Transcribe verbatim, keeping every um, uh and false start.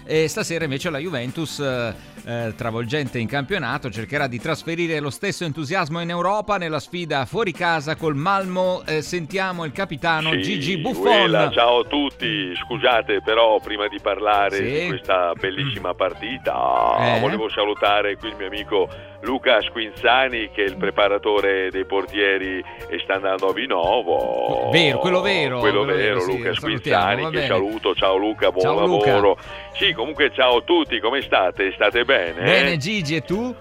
e stasera invece la Juventus, eh, eh, travolgente in campionato, cercherà di trasferire lo stesso entusiasmo in Europa nella sfida fuori casa col Malmo. Eh, sentiamo il capitano sì, Gigi Buffon. Uela, ciao a tutti, scusate però prima di parlare sì. di questa bellissima partita eh. volevo salutare qui il mio amico Luca Squinzani, che è il preparatore dei portieri e sta andando a Vinovo. Vero, quello vero. Quello, quello vero, vero Luca sì, Squinzani, che saluto. Ciao Luca, buon ciao, lavoro. Luca. Sì, comunque ciao a tutti, come state? State bene? Bene Gigi, e tu?